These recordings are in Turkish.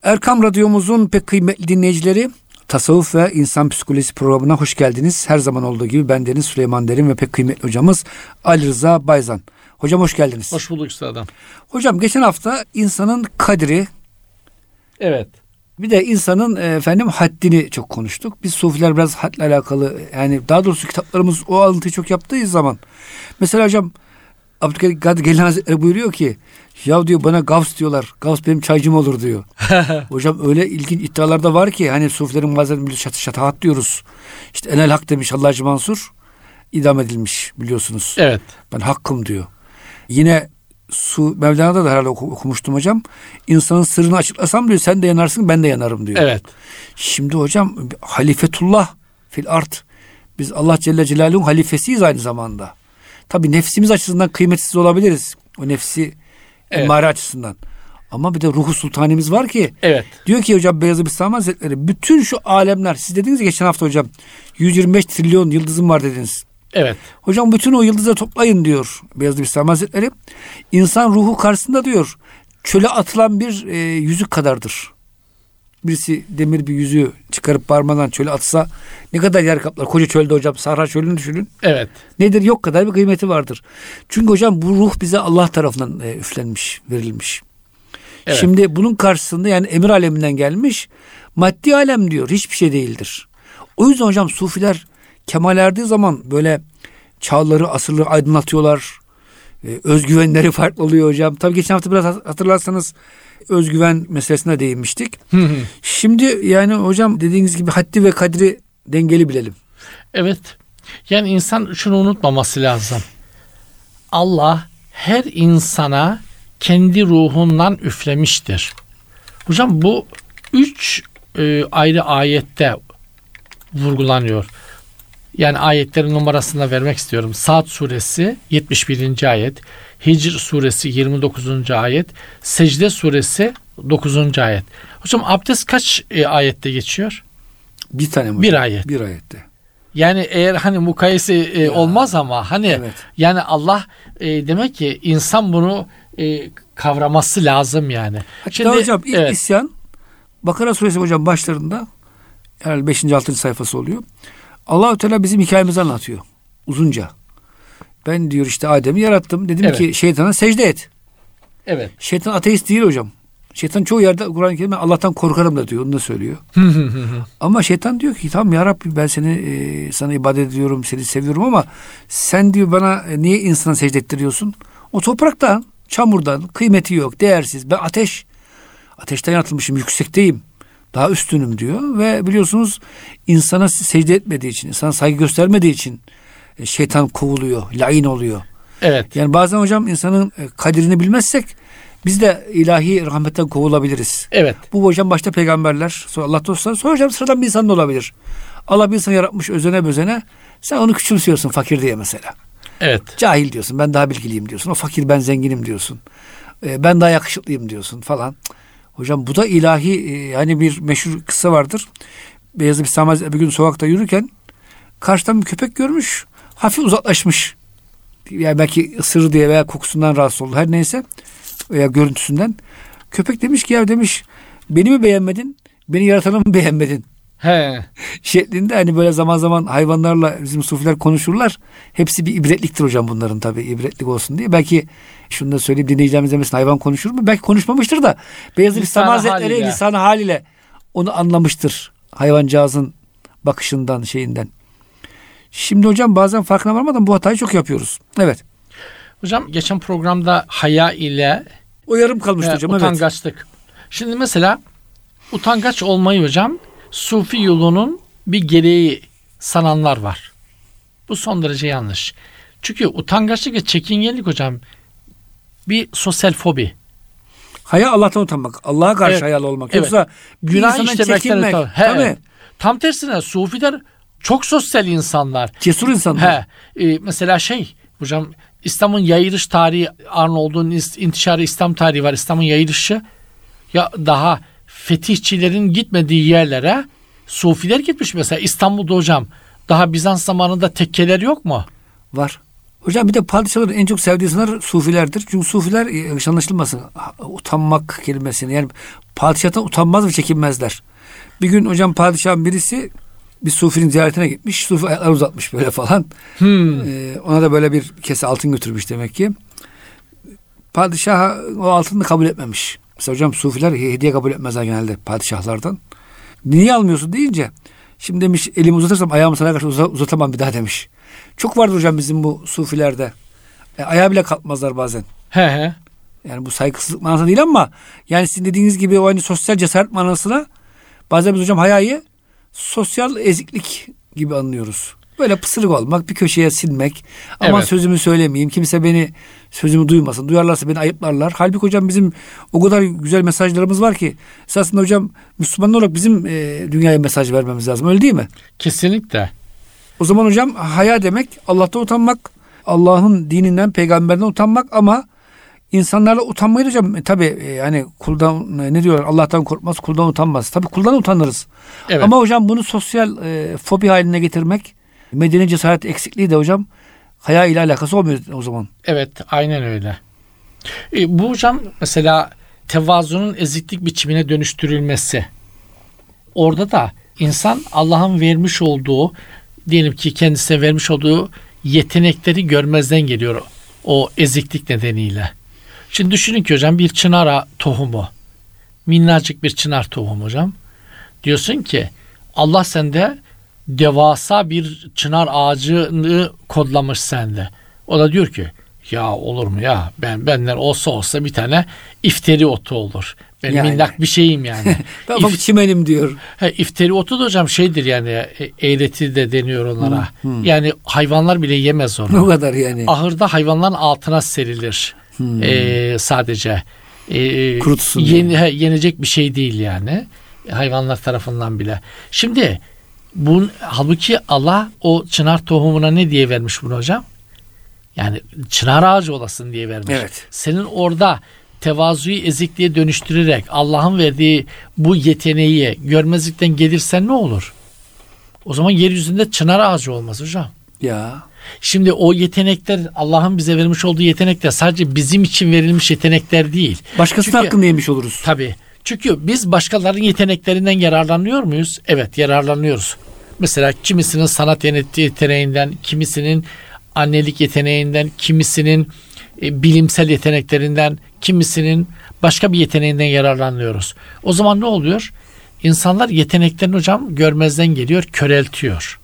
Erkam Radyomuzun pek kıymetli dinleyicileri, Tasavvuf ve İnsan Psikolojisi programına hoş geldiniz. Her zaman olduğu gibi bendeniz Süleyman Derin ve pek kıymetli hocamız Ali Rıza Bayzan. Hocam hoş geldiniz. Hoş bulduk üstadım. Hocam geçen hafta insanın kadri, evet, bir de insanın haddini çok konuştuk. Biz Sufiler biraz hadle alakalı, yani daha doğrusu kitaplarımız o alıntıyı çok yaptığı zaman. Mesela hocam Abdülkadir Geylani Hazretleri buyuruyor ki, ya diyor bana Gavs diyorlar. Gavs benim çaycım olur diyor. Hocam öyle ilginç iddialar da var ki, hani Sufilerin bazen şatahat diyoruz. İşte Enel Hak demiş Hallacı Mansur, idam edilmiş biliyorsunuz. evet. Ben hakkım diyor. Yine Mevlana'da da herhalde okumuştum hocam. İnsanın sırrını açıklasam diyor, sen de yanarsın ben de yanarım diyor. Evet. Şimdi hocam halifetullah fil art. Biz Allah Celle Celaluhu'nun halifesiyiz aynı zamanda. Tabii nefsimiz açısından kıymetsiz olabiliriz. O nefsi emmare açısından. Ama bir de ruhu sultanimiz var ki. Evet. Diyor ki hocam Beyazıt Bistami Hazretleri, bütün şu alemler, siz dediniz ya geçen hafta hocam 125 trilyon yıldızım var dediniz. Evet. Hocam bütün o yıldızları toplayın diyor Beyazıt Bistami Hazretleri. İnsan ruhu karşısında diyor çöle atılan bir yüzük kadardır. Birisi demir bir yüzüğü çıkarıp parmağından çöle atsa ne kadar yer kaplar? Koca çölde hocam, Sahra çölünü düşünün. Evet. Nedir? Yok kadar bir kıymeti vardır. Çünkü hocam bu ruh bize Allah tarafından üflenmiş, verilmiş. Evet. Şimdi bunun karşısında, yani emir aleminden gelmiş maddi alem diyor hiçbir şey değildir. O yüzden hocam Sufiler kemal erdiği zaman böyle çağları, asırları aydınlatıyorlar. Özgüvenleri farklı oluyor hocam. Tabii geçen hafta biraz hatırlarsanız özgüven meselesine değinmiştik. Şimdi yani hocam dediğiniz gibi haddi ve kadri dengeli bilelim. Evet. Yani insan şunu unutmaması lazım. Allah her insana kendi ruhundan üflemiştir. Hocam bu 3 ayrı ayette vurgulanıyor. Yani ayetlerin numarasını vermek istiyorum. Sad suresi 71. ayet, Hicr suresi 29. ayet, Secde suresi 9. ayet. Hocam abdest kaç ayette geçiyor? Bir tane mi? Bir ayet. Bir ayette. Yani eğer hani mukayese olmaz ama hani evet. Yani Allah demek ki insan bunu kavraması lazım yani. Hatta şimdi, hocam ilk isyan Bakara suresi hocam başlarında, herhalde 5. 6. sayfası oluyor. Allah-u Teala bizim hikayemizi anlatıyor uzunca. Ben diyor işte Adem'i yarattım. Dedim ki şeytana secde et. Evet. Şeytan ateist değil hocam. Şeytan çoğu yerde Kur'an-ı Kerim'de Allah'tan korkarım da diyor. Onu da söylüyor. Ama şeytan diyor ki tamam ya Rabbi, ben seni sana ibadet ediyorum, seni seviyorum ama sen diyor bana niye insana secde ettiriyorsun? O topraktan, çamurdan, kıymeti yok, değersiz. Ben ateşten yaratılmışım, yüksekteyim. Daha üstünüm diyor ve biliyorsunuz insana secde etmediği için, insana saygı göstermediği için şeytan kovuluyor, lain oluyor. Evet. Yani bazen hocam insanın kadrini bilmezsek biz de ilahi rahmetten kovulabiliriz. Evet. Bu hocam başta peygamberler, sonra Allah dostları, sonra hocam sıradan bir insan da olabilir. Allah bir insan yaratmış özene bözene, sen onu küçümsüyorsun fakir diye mesela. Evet. Cahil diyorsun, ben daha bilgiliyim diyorsun. O fakir, ben zenginim diyorsun. Ben daha yakışıklıyım diyorsun falan. Hocam bu da ilahi, hani bir meşhur kıssa vardır. Beyazıt Bistami Hazretleri bir gün sokakta yürürken karşıdan bir köpek görmüş. Hafif uzaklaşmış. Yani belki ısırır diye veya kokusundan rahatsız oldu. Her neyse, veya görüntüsünden. Köpek demiş ki ya demiş, beni mi beğenmedin? Beni yaratanı mı beğenmedin? He. Şeklinde hani böyle zaman zaman hayvanlarla bizim sufiler konuşurlar. Hepsi bir ibretliktir hocam bunların, tabii ibretlik olsun diye. Belki şunu da söyleyeyim, dinleyicilerimiz demesin hayvan konuşur mu? Belki konuşmamıştır da Beyazıt Bistami Hazretleri lisan-ı haliyle onu anlamıştır. Hayvancağızın bakışından, şeyinden. Şimdi hocam bazen farkına varmadan bu hatayı çok yapıyoruz. Evet. Hocam geçen programda haya ile o yarım kalmıştı hocam. Utangaçlık. Evet. Şimdi mesela utangaç olmayı hocam Sufi yolunun bir gereği sananlar var. Bu son derece yanlış. Çünkü utangaçlık ve çekingenlik hocam bir sosyal fobi. Haya Allah'tan utanmak. Allah'a karşı hayalı olmak. Yoksa günah işlemekten tabii. Tam tersine Sufiler çok sosyal insanlar. Cesur insanlar. Mesela hocam İslam'ın yayılış tarihi, Arnavutluğun intişarı İslam tarihi var. İslam'ın yayılışı ya daha fetihçilerin gitmediği yerlere Sufiler gitmiş. Mesela İstanbul'da hocam daha Bizans zamanında tekkeler yok mu? Var. Hocam bir de padişahların en çok sevdiği insanlar sufilerdir. Çünkü sufiler yanlış anlaşılmasın, utanmak kelimesini, yani padişahtan utanmaz ve çekinmezler. Bir gün hocam padişahın birisi bir sufinin ziyaretine gitmiş. Sufi ayakları uzatmış böyle falan. Ona da böyle bir kese altın götürmüş demek ki. Padişah o altını kabul etmemiş. Mesela hocam sufiler hediye kabul etmezler genelde padişahlardan. Niye almıyorsun deyince, şimdi demiş elimi uzatırsam ayağımı sana karşı uzatamam bir daha demiş. Çok vardır hocam bizim bu sufilerde. Ayağa bile kalkmazlar bazen. He. Yani bu saygısızlık manası değil ama yani sizin dediğiniz gibi o hani sosyal cesaret manasına bazen biz hocam hayayı sosyal eziklik gibi anlıyoruz. Böyle pısırık olmak, bir köşeye silmek. Aman sözümü söylemeyeyim, kimse beni sözümü duymasın. Duyarlarsa beni ayıplarlar. Halbuki hocam bizim o kadar güzel mesajlarımız var ki esasında hocam Müslümanlar olarak bizim dünyaya mesaj vermemiz lazım. Öyle değil mi? Kesinlikle. O zaman hocam haya demek Allah'tan utanmak, Allah'ın dininden, peygamberden utanmak ama insanlarla utanmayı hocam tabii yani kuldan ne diyorlar, Allah'tan korkmaz, kuldan utanmaz. Tabii kuldan utanırız. Evet. Ama hocam bunu sosyal fobi haline getirmek, medeni cesaret eksikliği de hocam haya ile alakası olmuyor o zaman. Evet, aynen öyle. Bu hocam mesela tevazunun eziklik biçimine dönüştürülmesi. Orada da insan Allah'ın vermiş olduğu, diyelim ki kendisine vermiş olduğu yetenekleri görmezden geliyor o eziklik nedeniyle. Şimdi düşünün ki hocam bir çınar tohumu, minnacık bir çınar tohumu hocam. Diyorsun ki Allah sende devasa bir çınar ağacını kodlamış sende. O da diyor ki ya olur mu ya, benden olsa bir tane ifteri otu olur. Ben yani minnak bir şeyim yani. Tamam çimenim diyor. İfteri otu da hocam şeydir yani, eğreti de deniyor onlara. Yani hayvanlar bile yemez onu. O kadar yani. Ahırda hayvanların altına serilir. Sadece. Kurutsun. Yenecek bir şey değil yani. Hayvanlar tarafından bile. Şimdi halbuki Allah o çınar tohumuna ne diye vermiş bunu hocam? Yani çınar ağacı olasın diye vermiş. Evet. Senin orada tevazuyu ezikliğe dönüştürerek Allah'ın verdiği bu yeteneği görmezlikten gelirsen ne olur? O zaman yeryüzünde çınar ağacı olmaz hocam. Ya. Şimdi o yetenekler, Allah'ın bize vermiş olduğu yetenekler sadece bizim için verilmiş yetenekler değil. Başkasının hakkını yemiş oluruz. Tabii. Çünkü biz başkalarının yeteneklerinden yararlanıyor muyuz? Evet, yararlanıyoruz. Mesela kimisinin sanat yeteneğinden, kimisinin annelik yeteneğinden, kimisinin bilimsel yeteneklerinden, kimisinin başka bir yeteneğinden yararlanıyoruz. O zaman ne oluyor? İnsanlar yeteneklerini hocam görmezden geliyor, köreltiyor.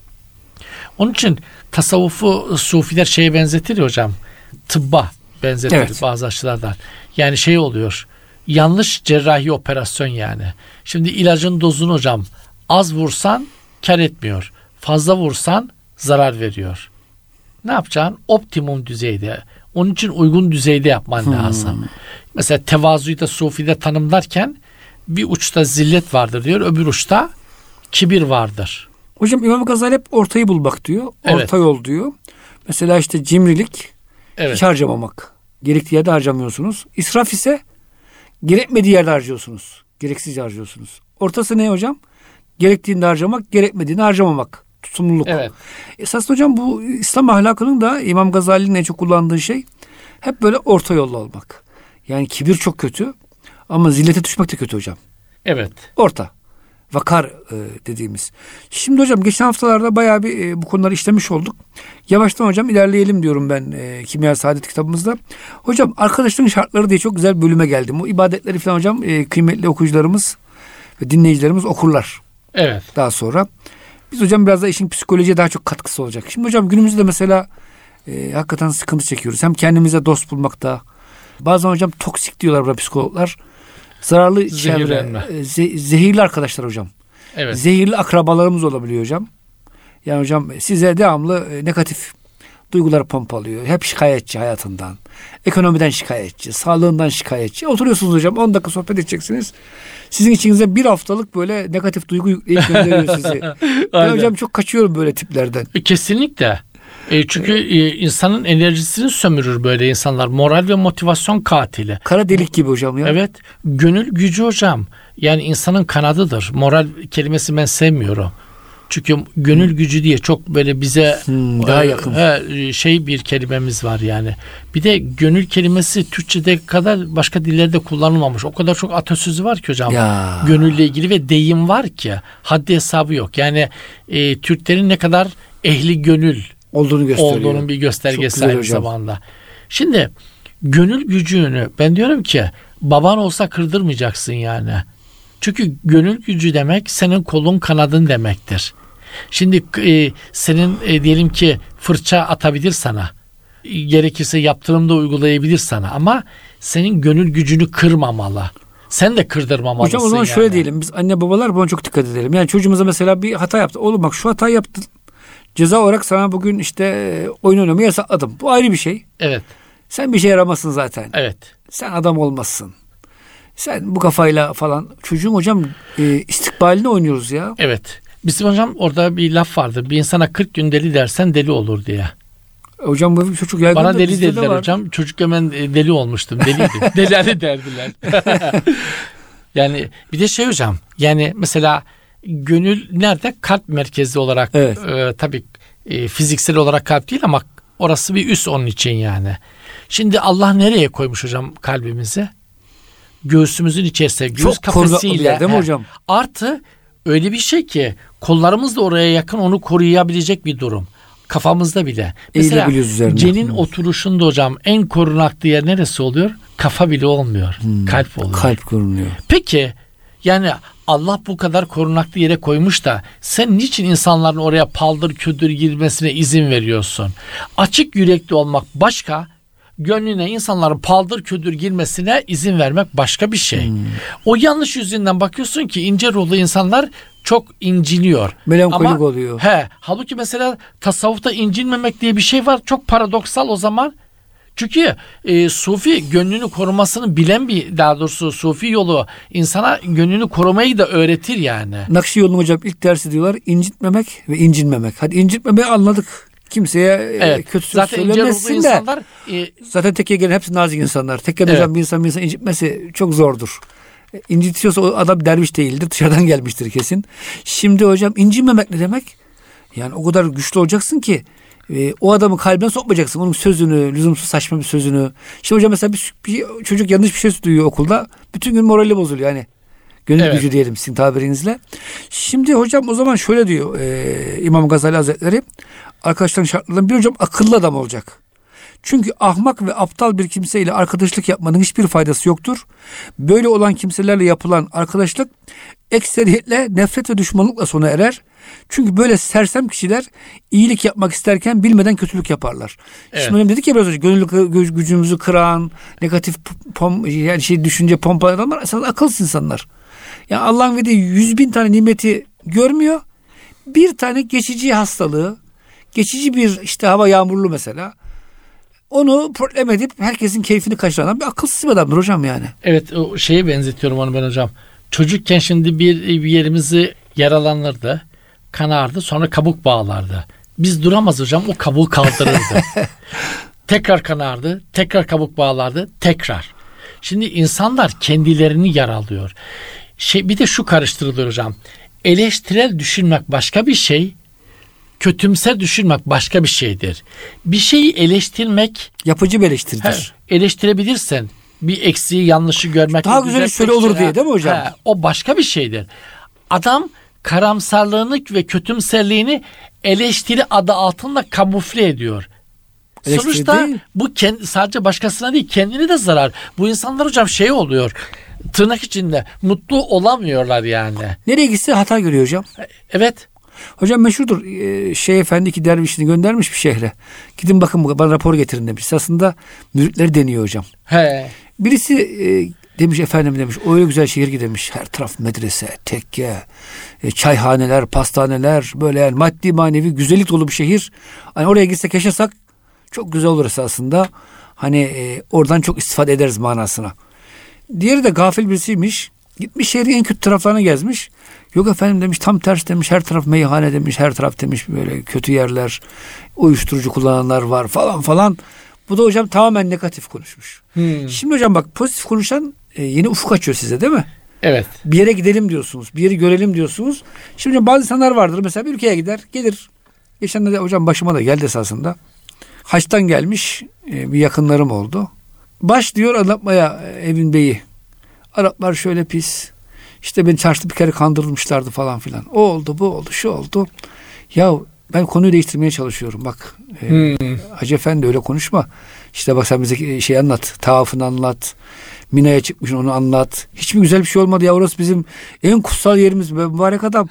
Onun için tasavvufu sufiler şeye benzetir ya hocam, tıbba benzetir, evet, bazı açılardan. Yani şey oluyor, yanlış cerrahi operasyon yani. Şimdi ilacın dozunu hocam az vursan kar etmiyor, fazla vursan zarar veriyor. Ne yapacaksın? Optimum düzeyde, onun için uygun düzeyde yapman lazım. Mesela tevazuyu da sufide tanımlarken bir uçta zillet vardır diyor, öbür uçta kibir vardır. Hocam İmam Gazali hep ortayı bulmak diyor. Evet. Orta yol diyor. Mesela işte cimrilik, evet, hiç harcamamak. Gerektiği yerde harcamıyorsunuz. İsraf ise gerekmediği yerde harcıyorsunuz. Gereksiz harcıyorsunuz. Ortası ne hocam? Gerektiğinde harcamak, gerekmediğinde harcamamak. Tutumluluk. Evet. Esasında hocam bu İslam ahlakının da İmam Gazali'nin en çok kullandığı şey hep böyle orta yolda olmak. Yani kibir çok kötü ama zillete düşmek de kötü hocam. Evet. Orta. Vakar dediğimiz. Şimdi hocam geçen haftalarda bayağı bir bu konuları işlemiş olduk. Yavaştan hocam ilerleyelim diyorum ben Kimya Saadet kitabımızda. Hocam arkadaşlığın şartları diye çok güzel bir bölüme geldim. Bu ibadetleri falan hocam kıymetli okuyucularımız ve dinleyicilerimiz okurlar. Evet. Daha sonra. Biz hocam biraz da işin psikolojiye daha çok katkısı olacak. Şimdi hocam günümüzde mesela hakikaten sıkıntı çekiyoruz. Hem kendimize dost bulmakta. Bazen hocam toksik diyorlar burada psikologlar. Zararlı çevre, zehirli arkadaşlar hocam. Evet. Zehirli akrabalarımız olabiliyor hocam. Yani hocam size devamlı negatif duygular pompalıyor. Hep şikayetçi hayatından. Ekonomiden şikayetçi, sağlığından şikayetçi. Oturuyorsunuz hocam 10 dakika sohbet edeceksiniz. Sizin içinize bir haftalık böyle negatif duygu yükleyip gönderiyor sizi. Ben hocam çok kaçıyorum böyle tiplerden. Kesinlikle. Çünkü insanın enerjisini sömürür böyle insanlar. Moral ve motivasyon katili. Kara delik gibi hocam ya. Evet. Gönül gücü hocam. Yani insanın kanadıdır. Moral kelimesi ben sevmiyorum. Çünkü gönül gücü diye çok böyle bize daha yakın bir kelimemiz var yani. Bir de gönül kelimesi Türkçe'de kadar başka dillerde kullanılmamış. O kadar çok atasözü var ki hocam. Ya. Gönülle ilgili ve deyim var ki haddi hesabı yok. Yani Türklerin ne kadar ehli gönül olduğunun bir göstergesi aynı zamanda. Şimdi gönül gücünü ben diyorum ki baban olsa kırdırmayacaksın yani. Çünkü gönül gücü demek senin kolun kanadın demektir. Şimdi senin diyelim ki fırça atabilir sana. Gerekirse yaptırımda uygulayabilir sana ama senin gönül gücünü kırmamalı. Sen de kırdırmamalısın. Hocam o zaman şöyle diyelim. Biz anne babalar buna çok dikkat edelim. Yani çocuğumuza mesela bir hata yaptı. Oğlum bak şu hatayı yaptın. Ceza olarak sana bugün işte oyun oynamayı yasakladım. Bu ayrı bir şey. Evet. Sen bir şey yaramazsın zaten. Evet. Sen adam olmazsın. Sen bu kafayla falan. Çocuğun hocam istikbalini oynuyoruz ya. Evet. Bizim hocam orada bir laf vardır. Bir insana 40 gün deli dersen deli olur diye. Hocam bu çocuk yaygın. Bana deli dediler hocam. Çocukken ben deli olmuştum. Deliydim. Deli derdiler. Yani bir de hocam. Yani mesela gönül nerede? Kalp merkezi olarak. Evet. Tabii fiziksel olarak kalp değil ama orası bir üs onun için yani. Şimdi Allah nereye koymuş hocam kalbimizi? Göğsümüzün içerisine, göğüs kafesiyle. Değil mi hocam? Artı öyle bir şey ki kollarımız da oraya yakın onu koruyabilecek bir durum. Kafamızda bile. Mesela cenin oturuşunda hocam en korunaklı yer neresi oluyor? Kafa bile olmuyor. Kalp oluyor. Kalp korunuyor. Peki yani Allah bu kadar korunaklı yere koymuş da sen niçin insanların oraya paldır küldür girmesine izin veriyorsun? Açık yürekli olmak başka, gönlüne insanların paldır küldür girmesine izin vermek başka bir şey. O yanlış yüzünden bakıyorsun ki ince ruhlu insanlar çok inciniyor. Melankolik oluyor. Halbuki mesela tasavvufta incinmemek diye bir şey var. Çok paradoksal o zaman. Çünkü Sufi gönlünü korumasını bilen daha doğrusu Sufi yolu insana gönlünü korumayı da öğretir yani. Nakşiyoğlu'nun hocam ilk dersi diyorlar incitmemek ve incinmemek. Hadi incitmemeyi anladık. Kimseye kötü söz söylemezsin de. Zaten tekkeye gelen hepsi nazik insanlar. Tekkede hocam bir insan incitmesi çok zordur. İncitiyorsa o adam derviş değildir. Dışarıdan gelmiştir kesin. Şimdi hocam incinmemek ne demek? Yani o kadar güçlü olacaksın ki o adamın kalbine sokmayacaksın. Onun sözünü, lüzumsuz saçma bir sözünü. Şimdi hocam mesela bir çocuk yanlış bir şey duyuyor okulda. Bütün gün morali bozuluyor yani. Gönül gücü diyelim sizin tabirinizle. Şimdi hocam o zaman şöyle diyor İmam Gazali Hazretleri. Arkadaşların şartlarından bir hocam akıllı adam olacak. Çünkü ahmak ve aptal bir kimseyle arkadaşlık yapmanın hiçbir faydası yoktur. Böyle olan kimselerle yapılan arkadaşlık ekseriyetle nefret ve düşmanlıkla sona erer. Çünkü böyle sersem kişiler iyilik yapmak isterken bilmeden kötülük yaparlar. Evet. Şimdi dedik ya biraz önce gönüllü gücümüzü kıran, negatif düşünce pompalayan adamlar esas akılsız insanlar. Yani Allah'ın verdiği 100.000 tane nimeti görmüyor. Bir tane geçici hastalığı, geçici bir hava yağmurlu mesela. Onu problem edip herkesin keyfini kaçıran bir akılsız bir adamdır hocam yani. Evet o şeye benzetiyorum onu ben hocam. Çocukken şimdi bir yerimizi yaralanırdı, kanardı, sonra kabuk bağlardı. Biz duramaz hocam, o kabuğu kaldırırdı. Tekrar kanardı, tekrar kabuk bağlardı, tekrar. Şimdi insanlar kendilerini yaralıyor. Bir de şu karıştırılıyor hocam. Eleştirel düşünmek başka bir şey, kötümser düşünmek başka bir şeydir. Bir şeyi eleştirmek yapıcı bir eleştiridir. Eleştirebilirsen bir eksiği, yanlışı görmek daha güzel şöyle olur diye değil mi hocam? O başka bir şeydir. Adam karamsarlığını ve kötümserliğini eleştiri adı altında kamufle ediyor. Eleştiri sonuçta değil. Bu sadece başkasına değil, kendine de zarar. Bu insanlar hocam oluyor. Tırnak içinde mutlu olamıyorlar yani. Nereye gitse hata görüyor hocam. Evet. Hocam meşhurdur. Efendi iki dervişini göndermiş bir şehre. Gidin bakın bana rapor getirin demiş. Aslında müritleri deniyor hocam. Birisi demiş efendim demiş öyle güzel şehir ki demiş. Her taraf medrese, tekke, çayhaneler, pastaneler böyle yani maddi manevi güzellik dolu bir şehir. Hani oraya gitsek yaşasak çok güzel olur esasında. Hani oradan çok istifade ederiz manasına. Diğeri de gafil birisiymiş. Gitmiş şehrin en kötü taraflarına gezmiş. Yok efendim demiş tam ters demiş. Her taraf meyhane demiş. Her taraf demiş böyle kötü yerler. Uyuşturucu kullananlar var falan falan. Bu da hocam tamamen negatif konuşmuş. Şimdi hocam bak pozitif konuşan yeni ufuk açıyor size değil mi? Evet. Bir yere gidelim diyorsunuz. Bir yeri görelim diyorsunuz. Şimdi hocam bazı insanlar vardır. Mesela bir ülkeye gider. Gelir. Geçenlerde hocam başıma da geldi esasında. Haçtan gelmiş bir yakınlarım oldu. Başlıyor anlatmaya evin beyi. Araplar şöyle pis. İşte beni çarşıda bir kere kandırmışlardı falan filan. O oldu, bu oldu, şu oldu. Ya ben konuyu değiştirmeye çalışıyorum. Bak Hacı Efendi öyle konuşma. İşte bak sen bize şey anlat. Tavafını anlat. Mina'ya çıkmışsın onu anlat. Hiç mi güzel bir şey olmadı ya? Orası bizim en kutsal yerimiz. Mübarek adam.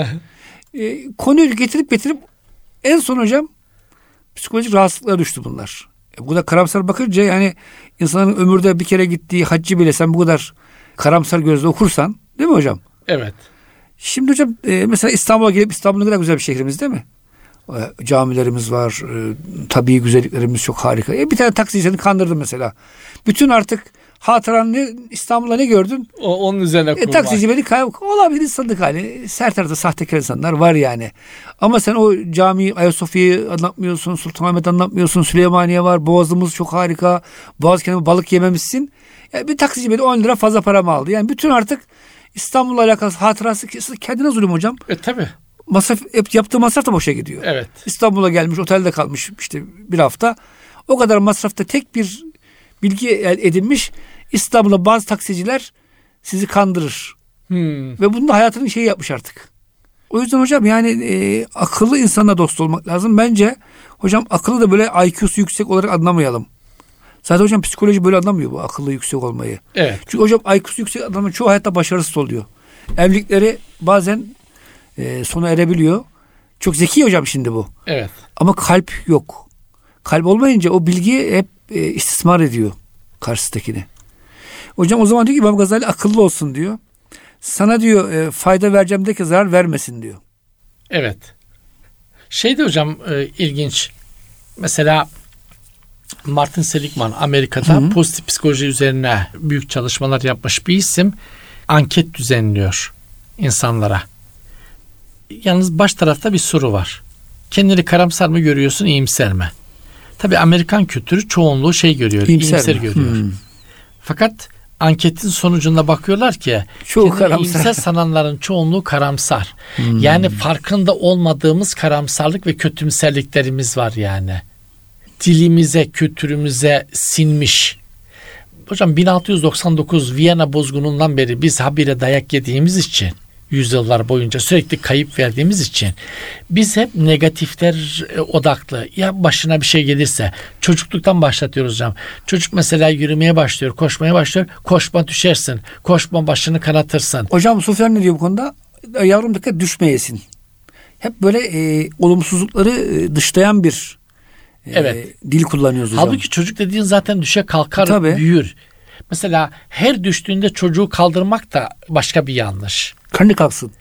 Konuyu getirip en son hocam psikolojik rahatsızlıklara düştü bunlar. Bu kadar karamsar bakınca yani insanın ömürde bir kere gittiği haccı bile sen bu kadar karamsar gözle okursan, değil mi hocam? Evet. Şimdi hocam mesela İstanbul'a gelip İstanbul ne kadar güzel bir şehrimiz değil mi? Camilerimiz var, tabii güzelliklerimiz çok harika. Bir tane taksici seni kandırdı mesela. Bütün artık hatıranı İstanbul'da ne gördün? Onun üzerine kurmak. Taksici beni olabilir insanlık hali. Sertarda sahtekar insanlar var yani. Ama sen o camiyi, Ayasofya'yı anlatmıyorsun, Sultanahmet anlatmıyorsun, Süleymaniye var, Boğazımız çok harika, Boğaz kenarında balık yememişsin. Yani bir taksici beni 10 lira fazla paramı aldı. Yani bütün artık İstanbul'la alakalı hatırası kendine zulüm hocam. Tabii. Yaptığı masraf da boşa gidiyor. Evet. İstanbul'a gelmiş, otelde kalmış işte bir hafta. O kadar masrafta tek bir bilgi edinmiş. İstanbul'da bazı taksiciler sizi kandırır. Ve bunu da hayatının şeyi yapmış artık. O yüzden hocam yani akıllı insanla dost olmak lazım. Bence hocam akıllı da böyle IQ'su yüksek olarak anlamayalım. Zaten hocam psikoloji böyle anlamıyor bu akıllı yüksek olmayı. Evet. Çünkü hocam IQ'su yüksek adamın çoğu hayatta başarısız oluyor. Evlilikleri bazen sona erebiliyor. Çok zeki hocam şimdi bu. Evet. Ama kalp yok. Kalp olmayınca o bilgiyi hep istismar ediyor karşısındakini. Hocam o zaman diyor ki İmam Gazali akıllı olsun diyor. Sana diyor fayda vereceğim de ki zarar vermesin diyor. Evet. Şeydi hocam ilginç. Mesela Martin Seligman Amerika'da pozitif psikoloji üzerine büyük çalışmalar yapmış bir isim. Anket düzenliyor insanlara. Yalnız baş tarafta bir soru var. Kendini karamsar mı görüyorsun, iyimser mi? Tabii Amerikan kültürü çoğunluğu görüyor, iyimser görüyor. Fakat anketin sonucunda bakıyorlar ki iyimser sananların çoğunluğu karamsar. Yani farkında olmadığımız karamsarlık ve kötümserliklerimiz var yani. Dilimize, kültürümüze sinmiş. Hocam 1699 Viyana bozgunundan beri biz habire dayak yediğimiz için, yüzyıllar boyunca sürekli kayıp verdiğimiz için biz hep negatifler odaklı. Ya başına bir şey gelirse çocukluktan başlatıyoruz hocam. Çocuk mesela yürümeye başlıyor, koşmaya başlıyor. Koşma düşersin. Koşma başını kanatırsın. Hocam Sufyan ne diyor bu konuda? Yavrum dikkat düşmeyesin. Hep böyle olumsuzlukları dışlayan bir dil kullanıyoruz hocam. Halbuki çocuk dediğin zaten düşe kalkar, büyür. Mesela her düştüğünde çocuğu kaldırmak da başka bir yanlış. Kendi kalksın.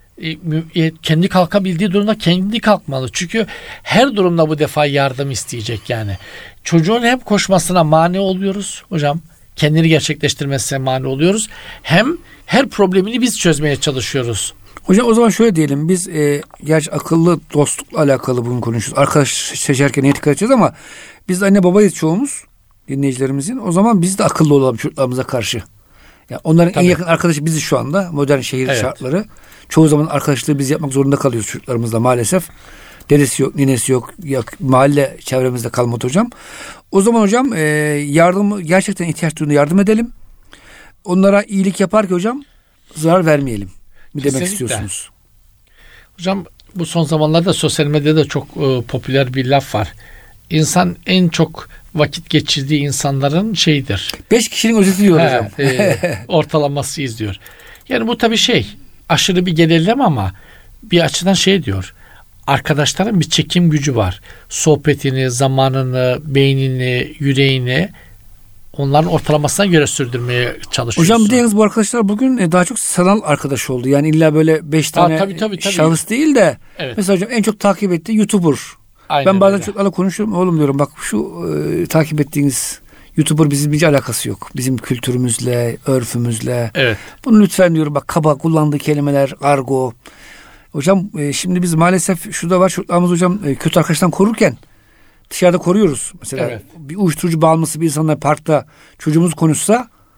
Kendi kalkabildiği durumda kendi kalkmalı. Çünkü her durumda bu defa yardım isteyecek yani. Çocuğun hem koşmasına mani oluyoruz hocam. Kendini gerçekleştirmesine mani oluyoruz. Hem her problemini biz çözmeye çalışıyoruz. Hocam o zaman şöyle diyelim. Biz gerçi akıllı dostlukla alakalı bunu konuşuyoruz. Arkadaş seçerken neye dikkat edeceğiz ama biz de anne babayız çoğumuz dinleyicilerimizin. O zaman biz de akıllı olalım çocuklarımıza karşı. Yani onların en yakın arkadaşı biziz şu anda. Modern şehir şartları. Çoğu zaman arkadaşlığı biz yapmak zorunda kalıyoruz çocuklarımızla maalesef. Dedesi yok, ninesi yok. Mahalle çevremizde kalmadı hocam. O zaman hocam yardım gerçekten ihtiyaç duyduğunda yardım edelim. Onlara iyilik yapar ki hocam zarar vermeyelim. Mi demek istiyorsunuz? Hocam bu son zamanlarda sosyal medyada çok popüler bir laf var. İnsan en çok vakit geçirdiği insanların 5 kişinin özeti diyor hocam. Ortalaması izliyor. Yani bu tabii aşırı bir genelleme ama bir açıdan diyor. Arkadaşların bir çekim gücü var. Sohbetini, zamanını, beynini, yüreğini onların ortalamasına göre sürdürmeye çalışıyorsun. Hocam bir de yalnız bu arkadaşlar bugün daha çok sanal arkadaş oldu. Yani illa böyle 5 tane tabii. şahıs değil de mesela hocam en çok takip ettiği YouTuber. Aynen ben bazen öyle. çocuklarla konuşuyorum. Oğlum diyorum bak şu takip ettiğiniz YouTuber bizim hiç alakası yok. Bizim kültürümüzle, örfümüzle. Evet. Bunu lütfen diyorum bak kaba kullandığı kelimeler, argo. Hocam şimdi biz maalesef şurada var çocuklarımız hocam kötü arkadaştan korurken dışarıda koruyoruz. Mesela bir uyuşturucu bağımlısı bir insanla parkta çocuğumuz konuşsa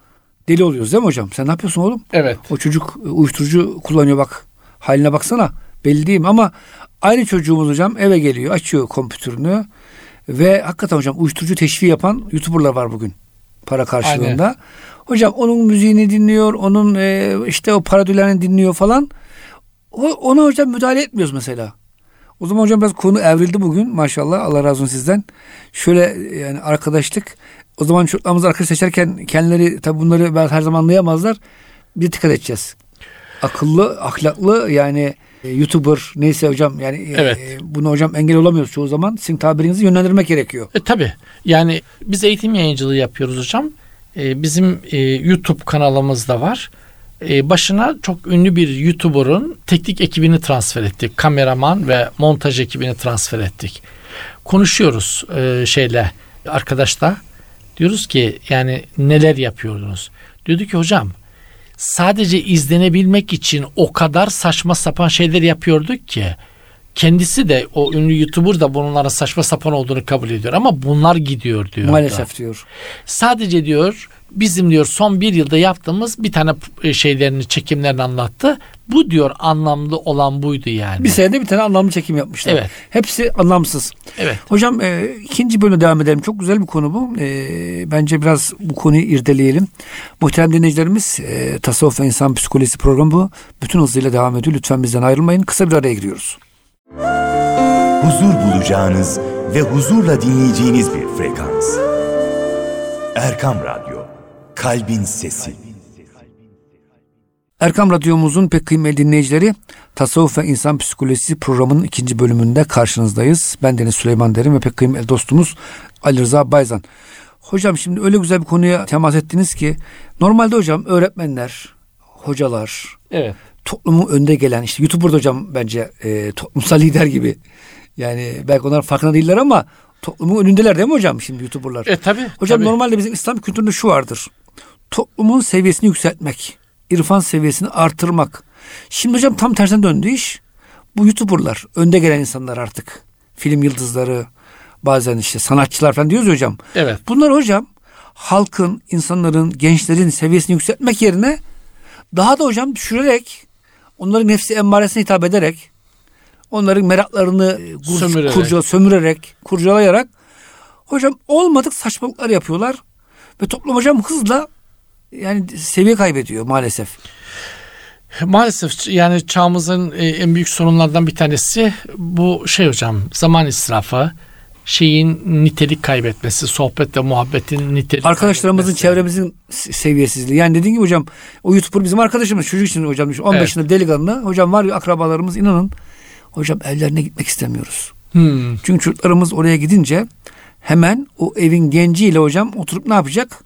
deli oluyoruz değil mi hocam? Sen ne yapıyorsun oğlum? Evet. O çocuk uyuşturucu kullanıyor bak. Haline baksana. Belli değil mi? Ama aynı çocuğumuz hocam eve geliyor. Açıyor kompütürünü. Ve hakikaten hocam uyuşturucu teşviği yapan YouTuber'lar var bugün. Para karşılığında. Aynen. Hocam onun müziğini dinliyor. Onun işte o parodülerini dinliyor falan. Ona hocam müdahale etmiyoruz mesela. O zaman hocam biraz konu evrildi bugün maşallah. Allah razı olsun sizden. Şöyle yani arkadaşlık. O zaman çocuklarımız arkadaş seçerken kendileri tabii bunları belki her zaman anlayamazlar. Bir dikkat edeceğiz. Akıllı, ahlaklı yani YouTuber neyse hocam yani evet. Bunu hocam engel olamıyoruz çoğu zaman. Sizin tabirinizi yönlendirmek gerekiyor. Tabii. Yani biz eğitim yayıncılığı yapıyoruz hocam. Bizim YouTube kanalımız da var. Başına çok ünlü bir YouTuber'ın teknik ekibini transfer ettik. Kameraman ve montaj ekibini transfer ettik. Konuşuyoruz arkadaşla. Diyoruz ki yani neler yapıyordunuz? Diyordu ki hocam sadece izlenebilmek için o kadar saçma sapan şeyler yapıyorduk ki kendisi de o ünlü YouTuber da bunların saçma sapan olduğunu kabul ediyor ama bunlar gidiyor diyor. Maalesef diyor. Sadece diyor bizim diyor son bir yılda yaptığımız bir tane çekimlerini anlattı. Bu diyor anlamlı olan buydu yani. Bir senede bir tane anlamlı çekim yapmışlar. Evet. Hepsi anlamsız. Evet. Hocam ikinci bölüme devam edelim. Çok güzel bir konu bu. Bence biraz bu konuyu irdeleyelim. Muhterem dinleyicilerimiz Tasavvuf ve İnsan Psikolojisi programı bu. Bütün hızıyla devam ediyor. Lütfen bizden ayrılmayın. Kısa bir araya giriyoruz. Huzur bulacağınız ve huzurla dinleyeceğiniz bir frekans. Erkam Radyo, Kalbin Sesi. Erkam Radyomuzun pek kıymetli dinleyicileri, Tasavvuf ve İnsan Psikolojisi programının ikinci bölümünde karşınızdayız. Ben Deniz Süleyman Derin ve pek kıymetli dostumuz Ali Rıza Bayzan. Hocam şimdi öyle güzel bir konuya temas ettiniz ki normalde hocam öğretmenler, hocalar, evet, toplumun önde gelen işte YouTuber'da hocam bence toplumsal lider gibi. Yani belki onlar farkında değiller ama toplumun önündeler değil mi hocam şimdi YouTuber'lar? Tabii. Hocam tabii. Normalde bizim İslam kültüründe şu vardır. Toplumun seviyesini yükseltmek, irfan seviyesini artırmak. Şimdi hocam tam tersine döndü iş. Bu YouTuber'lar, önde gelen insanlar artık. Film yıldızları, bazen işte sanatçılar falan diyoruz ya hocam. Evet. Bunlar hocam halkın, insanların, gençlerin seviyesini yükseltmek yerine daha da hocam düşürerek, onların nefsi emmaresine hitap ederek, onların meraklarını sömürerek, kurcalayarak hocam olmadık saçmalıklar yapıyorlar. Ve toplum hocam hızla yani seviye kaybediyor maalesef. Maalesef yani çağımızın en büyük sorunlardan bir tanesi bu hocam, zaman israfı, nitelik kaybetmesi, sohbet ve muhabbetin nitelik arkadaşlarımızın, çevremizin seviyesizliği. Yani dediğim gibi hocam o YouTuber bizim arkadaşımız, çocuk için hocam 15 yaşında delikanlı. Hocam var ya akrabalarımız inanın hocam evlerine gitmek istemiyoruz. Çünkü çocuklarımız oraya gidince hemen o evin genciyle hocam oturup ne yapacak?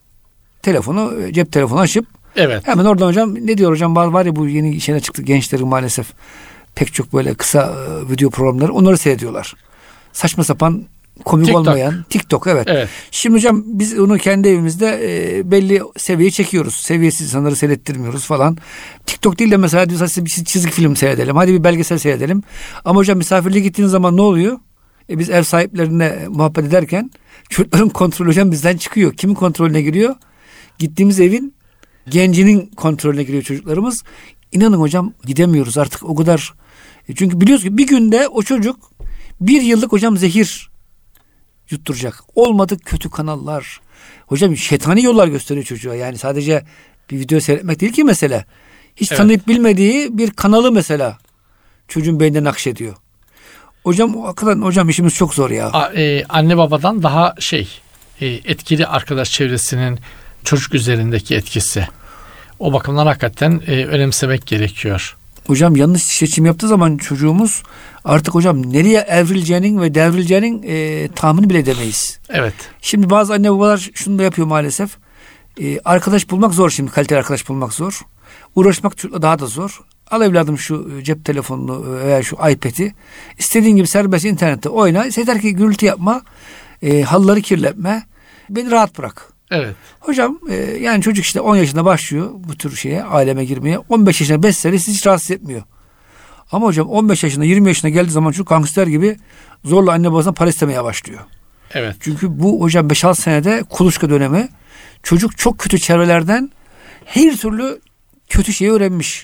Cep telefonu açıp hemen oradan hocam ne diyor hocam var ya bu yeni şeyler çıktı gençlerin maalesef pek çok böyle kısa video programları onları seyrediyorlar. Saçma sapan komik TikTok olmayan TikTok evet. Şimdi hocam biz onu kendi evimizde belli seviyeye çekiyoruz. Seviyesiz insanları seyrettirmiyoruz falan. TikTok değil de mesela diyorsa bir çizgi film seyredelim. Hadi bir belgesel seyredelim. Ama hocam misafirliğe gittiğiniz zaman ne oluyor? Biz ev sahiplerine muhabbet ederken çocukların kontrolü hocam bizden çıkıyor. Kimin kontrolüne giriyor? Gittiğimiz evin gencinin kontrolüne giriyor çocuklarımız. İnanın hocam gidemiyoruz artık o kadar. Çünkü biliyoruz ki bir günde o çocuk 1 yıllık hocam zehir yutturacak. Olmadık kötü kanallar. Hocam şeytani yollar gösteriyor çocuğa. Yani sadece bir video seyretmek değil ki mesele. Hiç tanıyıp bilmediği bir kanalı mesela çocuğun beynine nakşediyor. Hocam hakikaten hocam işimiz çok zor ya. Anne babadan daha etkili arkadaş çevresinin çocuk üzerindeki etkisi. O bakımdan hakikaten önemsemek gerekiyor. Hocam yanlış seçim yaptığı zaman çocuğumuz artık hocam nereye evrileceğinin ve devrileceğinin tahmini bile edemeyiz. Evet. Şimdi bazı anne babalar şunu da yapıyor maalesef. Arkadaş bulmak zor şimdi. Kaliteli arkadaş bulmak zor. Uğraşmak çocukla daha da zor. Al evladım şu cep telefonunu veya şu iPad'i. İstediğin gibi serbest internette oyna. Yeter ki gürültü yapma. Halıları kirletme. Beni rahat bırak. Evet. Hocam yani çocuk işte 10 yaşında başlıyor bu tür aleme girmeye. 15 yaşında 5 sene sizi hiç rahatsız etmiyor. Ama hocam 15 yaşında 20 yaşına geldiği zaman çocuk gangster gibi zorla anne babasından para istemeye başlıyor. Evet. Çünkü bu hocam 5-6 senede kuluçka dönemi. Çocuk çok kötü çevrelerden her türlü kötü şeyi öğrenmiş.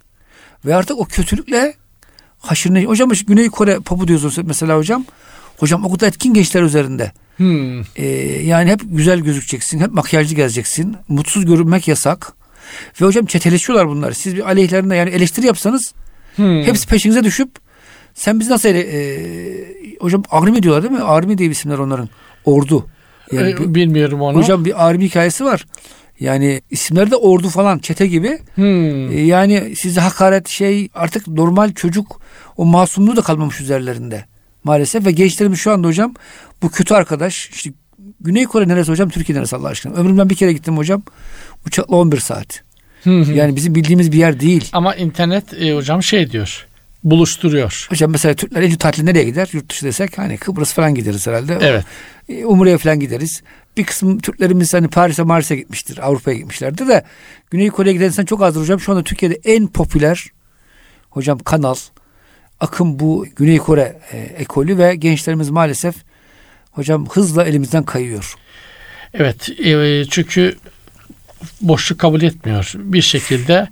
Ve artık o kötülükle haşır neşir. Hocam Güney Kore popu diyorsunuz mesela hocam. Hocam o kadar etkin gençler üzerinde. Yani hep güzel gözükeceksin. Hep makyajlı gezeceksin. Mutsuz görünmek yasak. Ve hocam çeteleşiyorlar bunlar. Siz bir aleyhlerinde yani eleştiri yapsanız hepsi peşinize düşüp sen biz nasıl hocam Army diyorlar değil mi? Army diye isimler onların. Ordu. Yani bilmiyorum onu. Hocam bir Army hikayesi var. Yani isimleri de ordu falan çete gibi. Yani size hakaret artık normal çocuk o masumluğu da kalmamış üzerlerinde. Maalesef ve gençlerimiz şu anda hocam bu kötü arkadaş işte Güney Kore neresi hocam? Türkiye neresi Allah aşkına? Ömrümden bir kere gittim hocam. Uçakla 11 saat. Yani bizim bildiğimiz bir yer değil. Ama internet hocam diyor. Buluşturuyor. Hocam mesela Türkler en çok tatil nereye gider? Yurt dışı desek hani Kıbrıs falan gideriz herhalde. Evet. Umre'ye falan gideriz. Bir kısım Türklerimiz hani Paris'e gitmiştir. Avrupa'ya gitmişlerdir de Güney Kore'ye giden insan çok azdır hocam. Şu anda Türkiye'de en popüler hocam kanal akım bu Güney Kore ekolü ve gençlerimiz maalesef hocam hızla elimizden kayıyor. Evet. Çünkü boşluk kabul etmiyor. Bir şekilde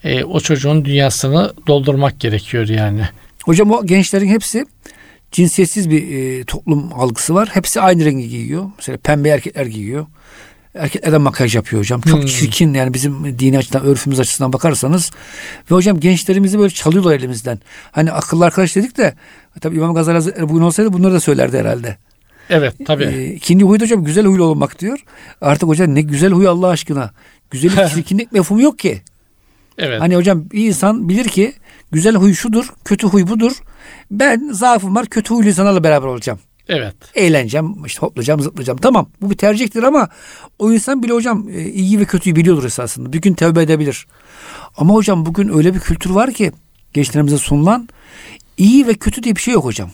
o çocuğun dünyasını doldurmak gerekiyor yani. Hocam o gençlerin hepsi cinsiyetsiz bir toplum algısı var. Hepsi aynı rengi giyiyor. Mesela pembe erkekler giyiyor. Erkekler de makyaj yapıyor hocam. Çok çirkin yani bizim dini açıdan, örfümüz açısından bakarsanız. Ve hocam gençlerimizi böyle çalıyorlar elimizden. Hani akıllı arkadaş dedik de tabii İmam Gazali Hazretleri bugün olsaydı bunları da söylerdi herhalde. Evet tabii. İkinci huy da hocam güzel huylu olmak diyor. Artık hocam ne güzel huy Allah aşkına. Güzellik, çirkinlik mefhumu yok ki. Evet. Hani hocam bir insan bilir ki güzel huy şudur, kötü huy budur. Ben zaafım var, kötü huylu insanlarla beraber olacağım. Evet. Eğleneceğim, işte hoplayacağım, zıplayacağım. Tamam, bu bir tercihtir ama o insan bile hocam iyi ve kötüyü biliyordur esasında. Bir gün tevbe edebilir. Ama hocam bugün öyle bir kültür var ki gençlerimize sunulan iyi ve kötü diye bir şey yok hocam.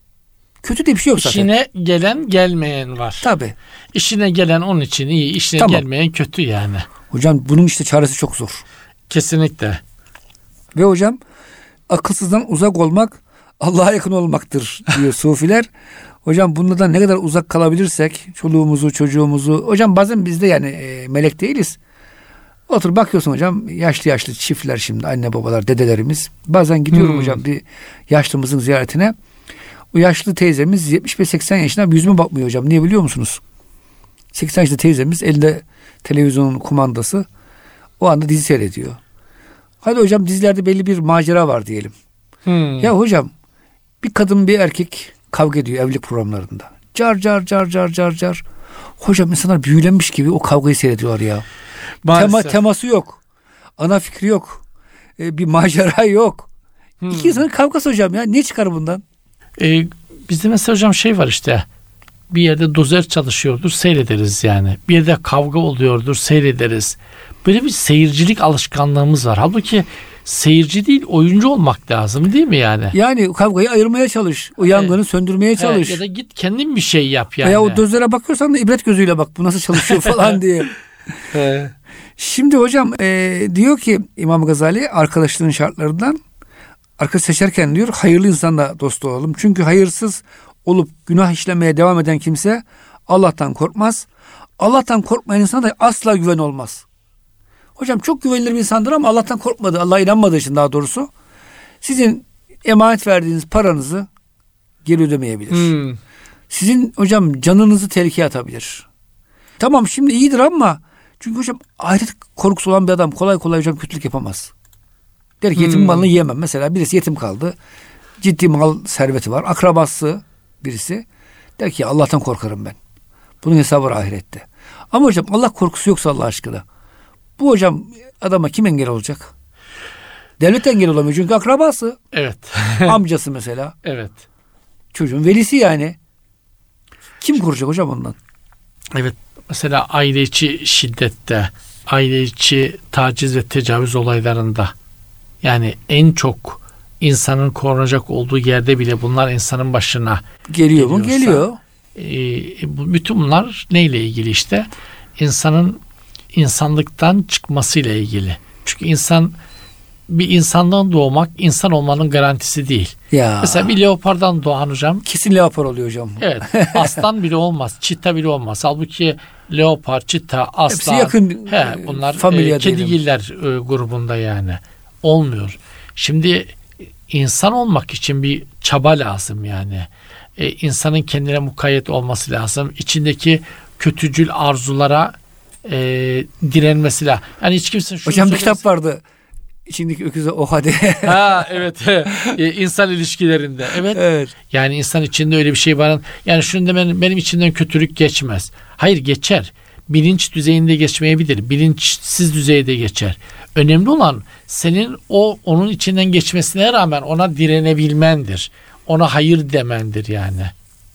Kötü diye bir şey yok zaten. İşine gelen gelmeyen var. Tabii. İşine gelen onun için iyi, işine gelmeyen kötü yani. Hocam bunun işte çaresi çok zor. Kesinlikle. Ve hocam akılsızdan uzak olmak Allah'a yakın olmaktır diyor sufiler. Hocam bunlardan ne kadar uzak kalabilirsek çoluğumuzu, çocuğumuzu. Hocam bazen biz de yani melek değiliz. Otur bakıyorsun hocam yaşlı çiftler şimdi anne babalar dedelerimiz. Bazen gidiyorum hocam bir yaşlımızın ziyaretine. O yaşlı teyzemiz 75-80 yaşında yüzüme bakmıyor hocam. Niye biliyor musunuz? 80 yaşında teyzemiz elinde televizyonun kumandası. O anda dizi seyrediyor. Hadi hocam dizilerde belli bir macera var diyelim. Ya hocam bir kadın bir erkek kavga ediyor evlilik programlarında. Car. Hocam insanlar büyülenmiş gibi o kavgayı seyrediyorlar ya. Teması yok. Ana fikri yok. Bir macera yok. İki insanın kavgası hocam ya. Ne çıkar bundan? Bizde mesela hocam var işte. Bir yerde dozer çalışıyordur seyrederiz yani. Bir yerde kavga oluyordur seyrederiz. Böyle bir seyircilik alışkanlığımız var. Halbuki seyirci değil oyuncu olmak lazım değil mi yani? Yani kavgayı ayırmaya çalış. O yangını söndürmeye çalış. Ya da git kendin bir şey yap yani. Veya o dozere bakıyorsan da ibret gözüyle bak. Bu nasıl çalışıyor falan diye. Şimdi hocam diyor ki İmam Gazali arkadaşlığın şartlarından arkadaş seçerken diyor hayırlı insanla dost olalım. Çünkü hayırsız olup günah işlemeye devam eden kimse Allah'tan korkmaz. Allah'tan korkmayan insana da asla güven olmaz. Hocam çok güvenilir bir insandır ama Allah'tan korkmadı, Allah'a inanmadığı için daha doğrusu sizin emanet verdiğiniz paranızı geri ödemeyebilir. Sizin hocam canınızı tehlikeye atabilir. Tamam şimdi iyidir ama çünkü hocam ahiret korkusu olan bir adam kolay kolay hocam kötülük yapamaz. Der ki yetim malını yiyemem. Mesela birisi yetim kaldı. Ciddi mal serveti var. Akrabası birisi. Der ki Allah'tan korkarım ben. Bunun hesabı var ahirette. Ama hocam Allah korkusu yoksa Allah aşkına. Bu hocam adama kim engel olacak? Devlet engel olamıyor çünkü akrabası. Evet. Amcası mesela. Evet. Çocuğun velisi yani. Kim koruyacak hocam ondan? Evet. Mesela aile içi şiddette, aile içi taciz ve tecavüz olaylarında yani en çok insanın korunacak olduğu yerde bile bunlar insanın başına geliyor mu? Geliyor. Bütün bunlar neyle ilgili işte? İnsanın insanlıktan çıkmasıyla ilgili. Çünkü insan bir insandan doğmak insan olmanın garantisi değil. Ya. Mesela bir leopardan doğan hocam. Kesin leopar oluyor hocam. Evet. Aslan bile olmaz. Çita bile olmaz. Halbuki leopar, çita, aslan. Hepsi yakın bunlar kedigiller grubunda yani. Olmuyor. Şimdi insan olmak için bir çaba lazım yani. İnsanın kendine mukayyet olması lazım. İçindeki kötücül arzulara direnmesi lazım. Yani hiç kimse hocam bir kitap vardı. İçindeki öküze oha de. Ha evet. İnsan ilişkilerinde. Evet. Evet. Yani insan içinde öyle bir şey var. Yani şunu demenin, benim içinden kötülük geçmez. Hayır, geçer. Bilinç düzeyinde geçmeyebilir. Bilinçsiz düzeyde geçer. Önemli olan senin onun içinden geçmesine rağmen ona direnebilmendir. Ona hayır demendir yani.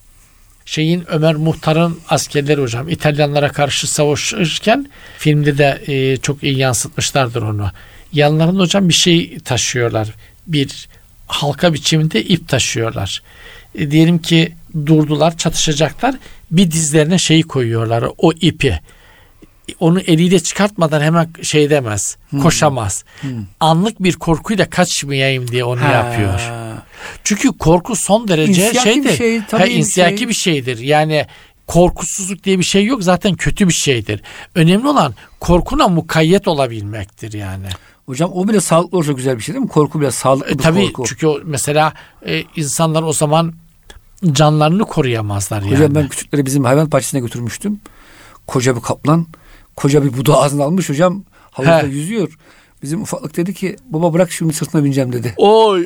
Ömer Muhtar'ın askerleri hocam İtalyanlara karşı savaşırken filmde de çok iyi yansıtmışlardır onu. Yanlarında hocam bir şey taşıyorlar. Bir halka biçiminde ip taşıyorlar. Diyelim ki durdular, çatışacaklar. Bir dizlerine koyuyorlar, o ipi. Onu eliyle çıkartmadan hemen demez. Koşamaz. Anlık bir korkuyla kaçmayayım diye onu yapıyor. Çünkü korku son derece insiyaki bir şeydir. Yani korkusuzluk diye bir şey yok. Zaten kötü bir şeydir. Önemli olan korkuna mukayyet olabilmektir yani. Hocam o bile sağlıklı olsa güzel bir şey değil mi? Korku bile sağlıklı bir tabii, korku. Çünkü mesela insanlar o zaman canlarını koruyamazlar yani. Hocam ben küçükleri bizim hayvan bahçesine götürmüştüm. Koca bir kaplan, koca bir budağı ağzına almış hocam. Havuzda yüzüyor. Bizim ufaklık dedi ki baba bırak şimdi sırtına bineceğim dedi. Oy.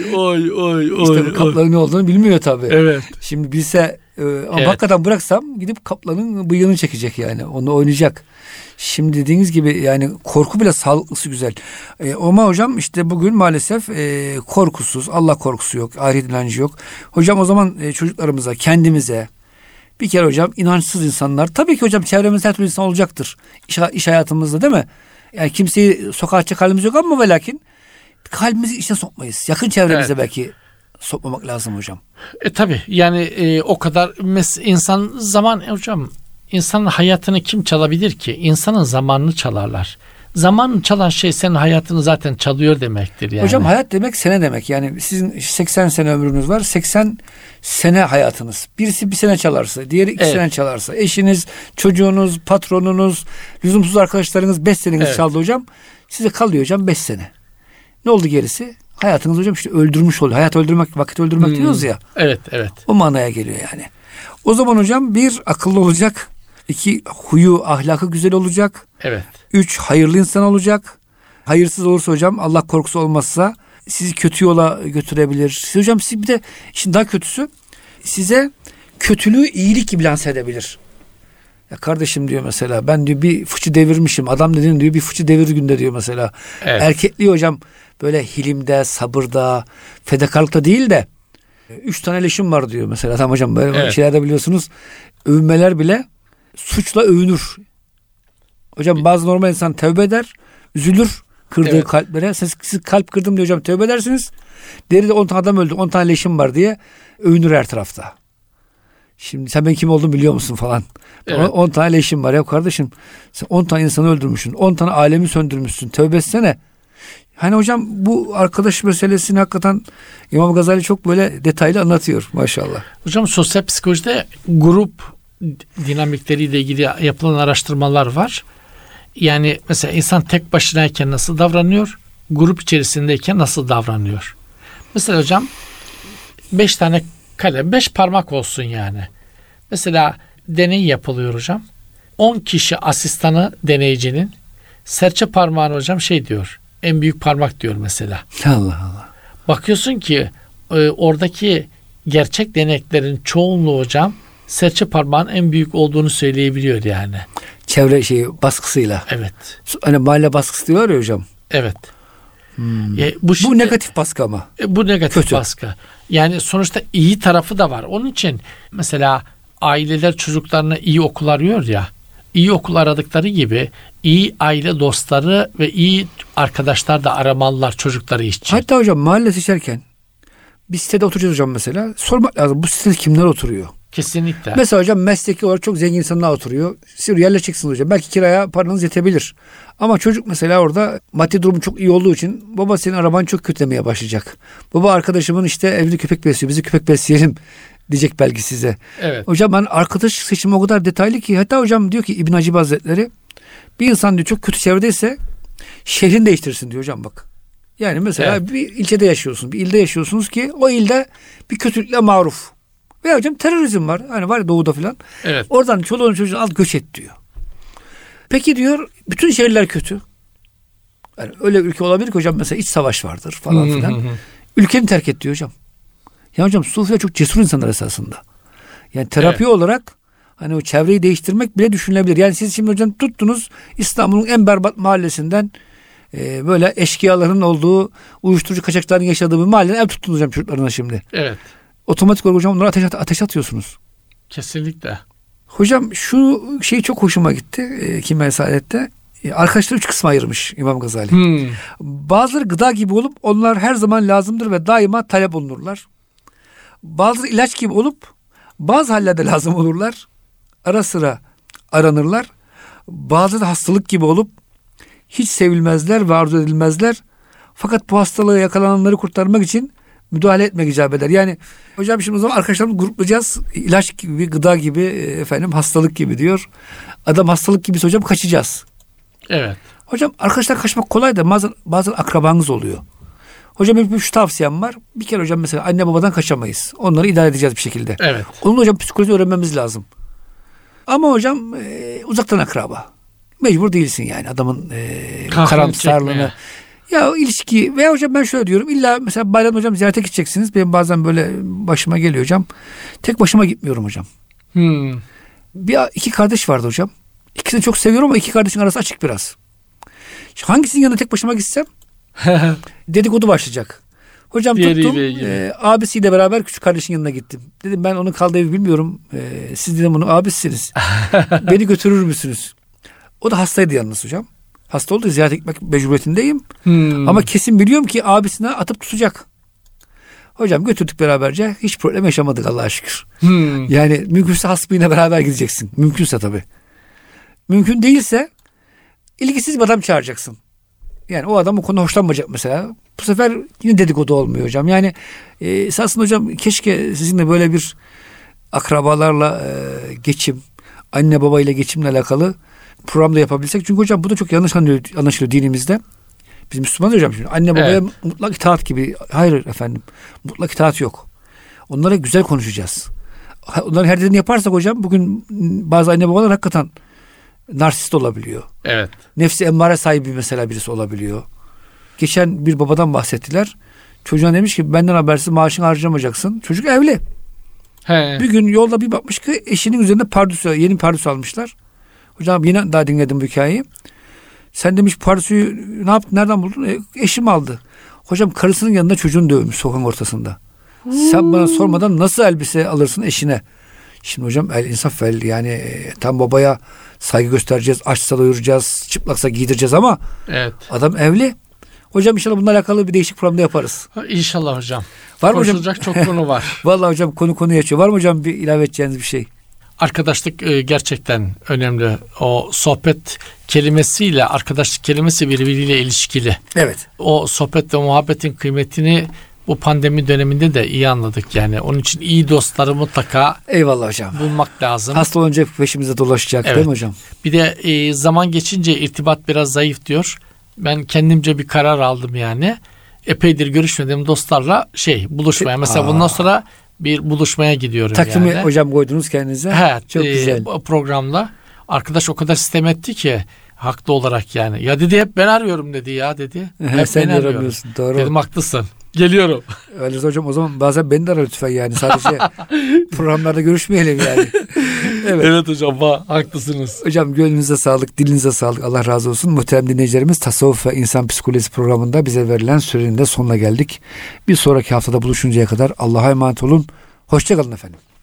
İşte kaplanın ne olduğunu bilmiyor tabii. Evet. Şimdi bilse ama hakikaten bıraksam gidip kaplanın bıyığını çekecek yani. Onu oynayacak. Şimdi dediğiniz gibi yani korku bile sağlıklısı güzel. Ama hocam işte bugün maalesef korkusuz, Allah korkusu yok, ahiret inancı yok. Hocam o zaman çocuklarımıza, kendimize bir kere hocam inançsız insanlar, tabii ki hocam çevremizde her türlü insan olacaktır. İş hayatımızda değil mi? Yani kimseyi sokağa açacak halimiz yok ama ve lakin kalbimizi içine sokmayız. Yakın çevremize belki sokmamak lazım hocam. Tabii yani o kadar insan zaman hocam, insanın hayatını kim çalabilir ki? İnsanın zamanını çalarlar. Zamanını çalan şey senin hayatını zaten çalıyor demektir yani. Hocam hayat demek sene demek. Yani sizin 80 sene ömrünüz var. 80 sene hayatınız. Birisi bir sene çalarsa, diğeri 2 sene çalarsa, eşiniz, çocuğunuz, patronunuz, lüzumsuz arkadaşlarınız 5 seneniz çaldı hocam. Size kalıyor hocam 5 sene. Ne oldu gerisi? Hayatınız hocam işte öldürmüş oluyor. Hayat öldürmek, vakit öldürmek diyoruz ya. Evet. O manaya geliyor yani. O zaman hocam 1 akıllı olacak. 2 huyu, ahlakı güzel olacak. Evet. 3 hayırlı insan olacak. Hayırsız olursa hocam, Allah korkusu olmazsa sizi kötü yola götürebilir. Hocam siz bir de işin daha kötüsü size kötülüğü iyilik gibi lanse edebilir. Ya kardeşim diyor mesela ben diyor bir fıçı devirmişim. Adam dediğin diyor bir fıçı devir günde diyor mesela. Evet. Erkekliği hocam böyle hilimde, sabırda, fedakarlıkta değil de 3 tane leşim var diyor mesela. Tamam hocam böyle şeylerde biliyorsunuz övünmeler bile suçla övünür. Hocam bazı normal insan tövbe eder, üzülür kırdığı kalplere. Siz kalp kırdım diyor hocam tövbe edersiniz. Deride 10 tane adam öldü, 10 tane leşim var diye övünür her tarafta. Şimdi sen ben kim olduğumu biliyor musun falan. Evet. 10 tane leşim var ya kardeşim. Sen 10 tane insanı öldürmüşsün. 10 tane alemi söndürmüşsün. Tövbe etsene. Hani hocam bu arkadaş meselesini hakikaten İmam Gazali çok böyle detaylı anlatıyor maşallah. Hocam sosyal psikolojide grup dinamikleriyle ilgili yapılan araştırmalar var. Yani mesela insan tek başınayken nasıl davranıyor? Grup içerisindeyken nasıl davranıyor? Mesela hocam 5 tane kalem, 5 parmak olsun yani. Mesela deney yapılıyor hocam. 10 kişi asistanı deneyicinin serçe parmağını hocam diyor. En büyük parmak diyor mesela. Allah Allah. Bakıyorsun ki oradaki gerçek deneklerin çoğunluğu hocam serçe parmağın en büyük olduğunu söyleyebiliyor yani. Çevre baskısıyla. Evet. Hani mahalle baskısı diyorlar ya hocam. Evet. Bu negatif baskı ama. Bu negatif kötü baskı. Yani sonuçta iyi tarafı da var. Onun için mesela aileler çocuklarına iyi okul arıyor ya. İyi okul aradıkları gibi iyi aile dostları ve iyi arkadaşlar da aramalılar çocukları için. Hatta hocam mahalle seçerken bir sitede oturacağız hocam mesela. Sormak lazım bu sitede kimler oturuyor? Kesinlikle. Mesela hocam mesleki olarak çok zengin insanlar oturuyor. Siz yerleşeceksiniz hocam. Belki kiraya paranız yetebilir. Ama çocuk mesela orada maddi durumu çok iyi olduğu için baba senin araban çok kötü demeye başlayacak. Baba arkadaşımın işte evde köpek besliyor. Bizi köpek besleyelim diyecek belki size. Evet. Hocam ben arkadaş seçimi o kadar detaylı ki hatta hocam diyor ki İbn Hacib Hazretleri bir insan diyor çok kötü çevredeyse şehrini değiştirsin diyor hocam bak. Yani mesela bir ilçede yaşıyorsunuz, bir ilde yaşıyorsunuz ki o ilde bir kötülükle maruf. Veya hocam terörizm var. Hani var ya doğuda filan. Evet. Oradan çoluğunu çocuğunu al göç et diyor. Peki diyor bütün şehirler kötü. Yani öyle ülke olabilir ki hocam mesela iç savaş vardır falan filan. Ülkeni terk et diyor hocam. Ya hocam Sufiler çok cesur insanlar esasında. Yani terapi olarak hani o çevreyi değiştirmek bile düşünülebilir. Yani siz şimdi hocam tuttunuz İstanbul'un en berbat mahallesinden böyle eşkıyaların olduğu, uyuşturucu kaçakçıların yaşadığı bir mahalleden ev tuttunuz hocam çocuklarına şimdi. Evet. Otomatik olarak hocam onlara ateş atıyorsunuz. Kesinlikle. Hocam şu şey çok hoşuma gitti Kimya-i Saadet'te. Arkadaşlar 3 kısma ayırmış İmam Gazali. Bazıları gıda gibi olup onlar her zaman lazımdır ve daima talep olunurlar. Bazıları ilaç gibi olup bazı hallerde lazım olurlar. Ara sıra aranırlar. Bazıları da hastalık gibi olup hiç sevilmezler ve arzu edilmezler. Fakat bu hastalığı yakalananları kurtarmak için müdahale etmek icap eder. Yani hocam şimdi o zaman arkadaşlarımızı gruplayacağız. İlaç gibi, gıda gibi, hastalık gibi diyor. Adam hastalık gibiyse hocam kaçacağız. Evet. Hocam arkadaşlar kaçmak kolay da bazen akrabanız oluyor. Hocam benim şu tavsiyem var. Bir kere hocam mesela anne babadan kaçamayız. Onları idare edeceğiz bir şekilde. Evet. Onun hocam psikoloji öğrenmemiz lazım. Ama hocam uzaktan akraba. Mecbur değilsin yani adamın karamsarlığını. Ya o ilişki veya hocam ben şöyle diyorum. İlla mesela bayram hocam ziyarete gideceksiniz. Benim bazen böyle başıma geliyor hocam. Tek başıma gitmiyorum hocam. İki kardeş vardı hocam. İkisini çok seviyorum ama iki kardeşin arası açık biraz. Hangisinin yanına tek başıma gitsem dedikodu başlayacak. Hocam tuttum abisiyle beraber küçük kardeşin yanına gittim. Dedim ben onun kaldığı evi bilmiyorum. Siz dedim onun abisiniz. Beni götürür müsünüz? O da hastaydı yalnız hocam. Hasta oldu ziyarete gitmek mecburiyetindeyim. Ama kesin biliyorum ki abisine atıp tutacak. Hocam götürdük beraberce. Hiç problem yaşamadık Allah'a şükür. Yani mümkünse hasbıyla beraber gideceksin. Mümkünse tabii. Mümkün değilse ilgisiz bir adam çağıracaksın. Yani o adam o konuda hoşlanmayacak mesela. Bu sefer yine dedikodu olmuyor hocam. Yani esasında hocam keşke sizinle böyle bir akrabalarla geçim, anne babayla geçimle alakalı programda yapabilsek. Çünkü hocam bu da çok yanlış anlaşılıyor dinimizde. Biz Müslümanız hocam şimdi. Anne babaya mutlak itaat gibi. Hayır efendim. Mutlak itaat yok. Onlara güzel konuşacağız. Onların her dediğini yaparsak hocam bugün bazı anne babalar hakikaten narsist olabiliyor. Evet. Nefsi emmare sahibi mesela birisi olabiliyor. Geçen bir babadan bahsettiler. Çocuğuna demiş ki benden habersiz maaşını harcamayacaksın. Çocuk evli. Bir gün yolda bir bakmış ki eşinin üzerinde yeni pardüsü almışlar. Hocam yine daha dinledim bu hikayeyi. Sen demiş pardüsüyü ne yaptın? Nereden buldun? Eşim aldı. Hocam karısının yanında çocuğunu dövmüş sokağın ortasında. Sen bana sormadan nasıl elbise alırsın eşine? Şimdi hocam el insaf yani tam babaya saygı göstereceğiz, açsa doyuracağız, çıplaksa giydireceğiz ama adam evli. Hocam inşallah bununla alakalı bir değişik programda yaparız. İnşallah hocam. Var mı konuşulacak çok konu var. Vallahi hocam konu açıyor. Var mı hocam bir ilave edeceğiniz bir şey? Arkadaşlık gerçekten önemli. O sohbet kelimesiyle arkadaşlık kelimesi birbiriyle ilişkili. Evet. O sohbet ve muhabbetin kıymetini bu pandemi döneminde de iyi anladık yani. Onun için iyi dostları mutlaka eyvallah hocam bulmak lazım. Hasta olunca peşimize dolaşacak değil mi hocam? Bir de zaman geçince irtibat biraz zayıf diyor. Ben kendimce bir karar aldım yani. Epeydir görüşmediğim dostlarla buluşmaya. Mesela bundan sonra bir buluşmaya gidiyorum takvimi yani. Hocam koydunuz kendinize. Çok güzel. Programda arkadaş o kadar sitem etti ki haklı olarak yani. Ya dedi hep ben arıyorum dedi ya dedi. Hep sen aramıyorsun. Doğru. Dedim haklısın. Geliyorum. Öyle hocam o zaman bazen beni de ara lütfen yani. Sadece programlarda görüşmeyelim yani. Evet hocam haklısınız. Hocam gönlünüze sağlık, dilinize sağlık. Allah razı olsun. Muhterem dinleyicilerimiz Tasavvuf ve İnsan Psikolojisi programında bize verilen sürenin de sonuna geldik. Bir sonraki haftada buluşuncaya kadar Allah'a emanet olun. Hoşça kalın efendim.